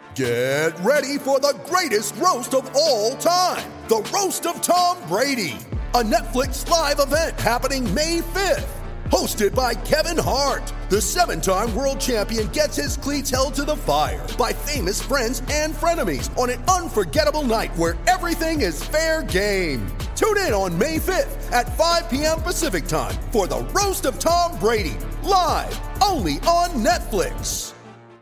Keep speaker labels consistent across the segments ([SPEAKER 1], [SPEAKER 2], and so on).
[SPEAKER 1] Get ready for the greatest roast of all time, the Roast of Tom Brady, a Netflix live event happening May 5th. Hosted by Kevin Hart, the 7-time world champion gets his cleats held to the fire by famous friends and frenemies on an unforgettable night where everything is fair game. Tune in on May 5th at 5 p.m. Pacific time for the Roast of Tom Brady, live only on Netflix.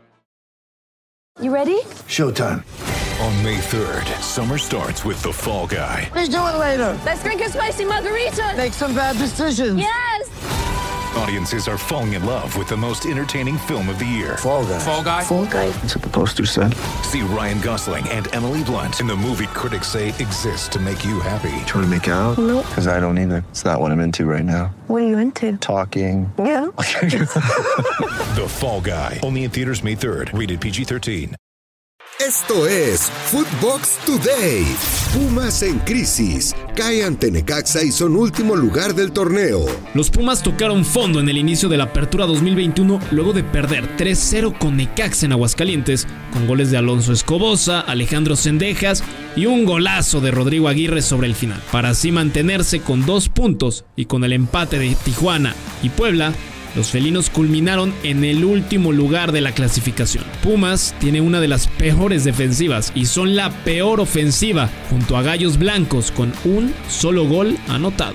[SPEAKER 2] You ready?
[SPEAKER 3] Showtime.
[SPEAKER 4] On May 3rd, summer starts with The Fall Guy.
[SPEAKER 3] Let's do it later.
[SPEAKER 2] Let's drink a spicy margarita.
[SPEAKER 3] Make some bad decisions.
[SPEAKER 2] Yes!
[SPEAKER 4] Audiences are falling in love with the most entertaining film of the year.
[SPEAKER 3] Fall Guy.
[SPEAKER 5] Fall Guy?
[SPEAKER 2] Fall Guy.
[SPEAKER 3] That's what the poster said.
[SPEAKER 4] See Ryan Gosling and Emily Blunt in the movie critics say exists to make you happy.
[SPEAKER 3] Trying to make it out?
[SPEAKER 2] Nope.
[SPEAKER 3] Because I don't either. It's not what I'm into right now.
[SPEAKER 2] What are you into?
[SPEAKER 3] Talking.
[SPEAKER 2] Yeah.
[SPEAKER 4] The Fall Guy. Only in theaters May 3rd. Rated PG-13.
[SPEAKER 6] Esto es Footbox Today. Pumas en crisis. Cae ante Necaxa y son último lugar del torneo.
[SPEAKER 7] Los Pumas tocaron fondo en el inicio de la Apertura 2021 luego de perder 3-0 con Necaxa en Aguascalientes, con goles de Alonso Escobosa, Alejandro Cendejas y un golazo de Rodrigo Aguirre sobre el final. Para así mantenerse con 2 puntos y con el empate de Tijuana y Puebla, los felinos culminaron en el último lugar de la clasificación. Pumas tiene una de las peores defensivas y son la peor ofensiva, junto a Gallos Blancos con un solo gol anotado.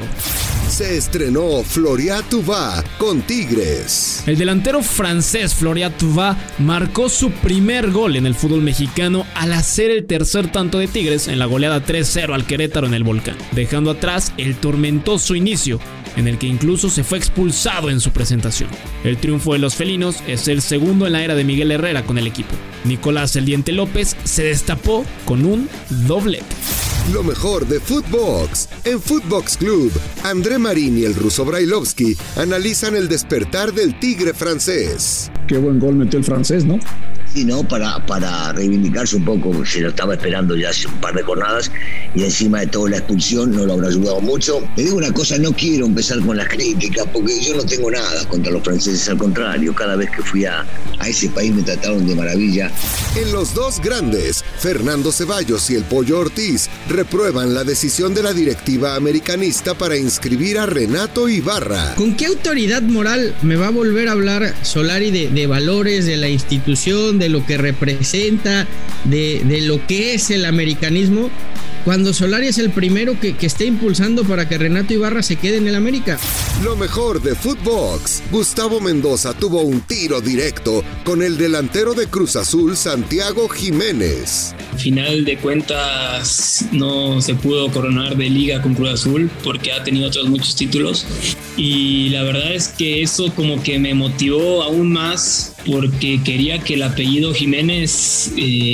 [SPEAKER 6] Se estrenó Florian Thauvin con Tigres.
[SPEAKER 7] El delantero francés Florian Thauvin marcó su primer gol en el fútbol mexicano al hacer el tercer tanto de Tigres en la goleada 3-0 al Querétaro en el Volcán, dejando atrás el tormentoso inicio, en el que incluso se fue expulsado en su presentación. El triunfo de los felinos es el segundo en la era de Miguel Herrera con el equipo. Nicolás El Diente López se destapó con un doblete.
[SPEAKER 6] Lo mejor de Footbox. En Footbox Club, André Marín y el ruso Brailovsky analizan el despertar del tigre francés.
[SPEAKER 8] Qué buen gol metió el francés, ¿no?
[SPEAKER 9] Sí, ¿no? Para reivindicarse un poco, se lo estaba esperando ya hace un par de jornadas y encima de todo la expulsión no lo habrá ayudado mucho. Le digo una cosa, no quiero empezar con las críticas porque yo no tengo nada contra los franceses, al contrario, cada vez que fui a ese país me trataron de maravilla.
[SPEAKER 6] En los dos grandes, Fernando Ceballos y el Pollo Ortiz reprueban la decisión de la directiva americanista para inscribir a Renato Ibarra.
[SPEAKER 10] ¿Con qué autoridad moral me va a volver a hablar Solari de valores, de la institución, de lo que representa, de lo que es el americanismo, cuando Solari es el primero que está impulsando para que Renato Ibarra se quede en el América?
[SPEAKER 6] Lo mejor de Footbox. Gustavo Mendoza tuvo un tiro directo con el delantero de Cruz Azul, Santiago Jiménez.
[SPEAKER 11] Al final de cuentas no se pudo coronar de liga con Cruz Azul porque ha tenido otros muchos títulos y la verdad es que eso como que me motivó aún más porque quería que el apellido Jiménez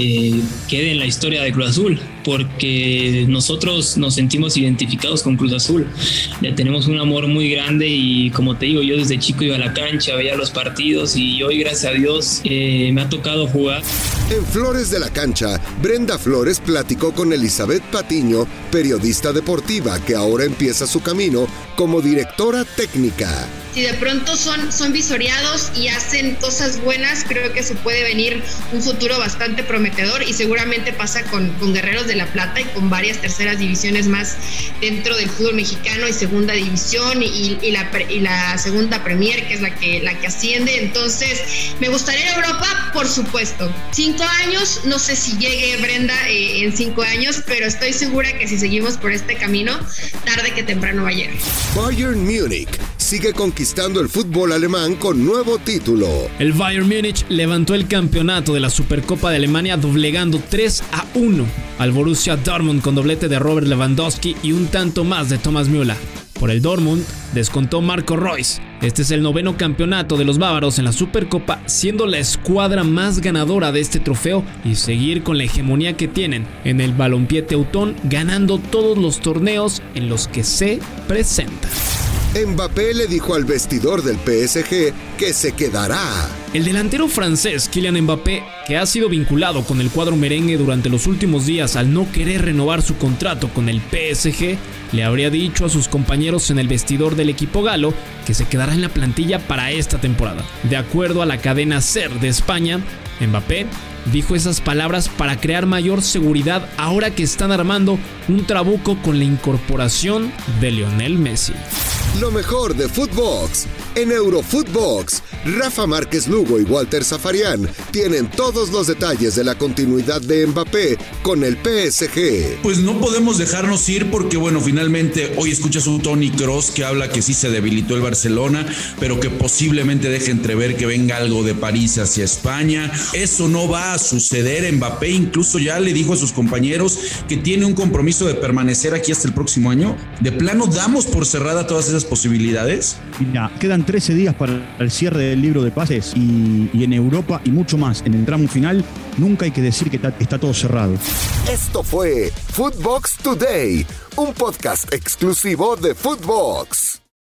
[SPEAKER 11] quede en la historia de Cruz Azul, porque nosotros nos sentimos identificados con Cruz Azul, le tenemos un amor muy grande y como te digo, yo desde chico iba a la cancha, veía los partidos y hoy gracias a Dios me ha tocado jugar.
[SPEAKER 6] En Flores de la Cancha, Brenda Flores platicó con Elizabeth Patiño, periodista deportiva que ahora empieza su camino como directora técnica.
[SPEAKER 12] Si de pronto son visoreados y hacen cosas buenas, creo que se puede venir un futuro bastante prometedor y seguramente pasa con Guerreros de la Plata y con varias terceras divisiones más dentro del fútbol mexicano y segunda división y la segunda Premier, que es la que asciende. Entonces, me gustaría ir a Europa, por supuesto. 5 años, no sé si llegue Brenda en 5 años, pero estoy segura que si seguimos por este camino, tarde que temprano va a llegar.
[SPEAKER 6] Bayern Múnich sigue conquistando el fútbol alemán con nuevo título.
[SPEAKER 7] El Bayern Múnich levantó el campeonato de la Supercopa de Alemania doblegando 3-1 al Borussia Dortmund con doblete de Robert Lewandowski y un tanto más de Thomas Müller. Por el Dortmund descontó Marco Reus. Este es el 9º campeonato de los bávaros en la Supercopa, siendo la escuadra más ganadora de este trofeo y seguir con la hegemonía que tienen en el balompié teutón, ganando todos los torneos en los que se presentan.
[SPEAKER 6] Mbappé le dijo al vestidor del PSG que se quedará.
[SPEAKER 7] El delantero francés Kylian Mbappé, que ha sido vinculado con el cuadro merengue durante los últimos días al no querer renovar su contrato con el PSG, le habría dicho a sus compañeros en el vestidor del equipo galo que se quedará en la plantilla para esta temporada. De acuerdo a la cadena SER de España, Mbappé dijo esas palabras para crear mayor seguridad ahora que están armando un trabuco con la incorporación de Lionel Messi.
[SPEAKER 6] Lo mejor de Footbox. En Eurofootbox, Rafa Márquez Lugo y Walter Zafarian tienen todos los detalles de la continuidad de Mbappé con el PSG.
[SPEAKER 5] Pues no podemos dejarnos ir porque, bueno, finalmente hoy escuchas un Toni Kroos que habla que sí se debilitó el Barcelona, pero que posiblemente deje entrever que venga algo de París hacia España. Eso no va a suceder. Mbappé incluso ya le dijo a sus compañeros que tiene un compromiso de permanecer aquí hasta el próximo año. ¿De plano damos por cerrada todas esas posibilidades?
[SPEAKER 8] Mira, quedan 13 días para el cierre del libro de pases y en Europa y mucho más. En el tramo final nunca hay que decir que está todo cerrado.
[SPEAKER 6] Esto fue Footbox Today, un podcast exclusivo de Footbox.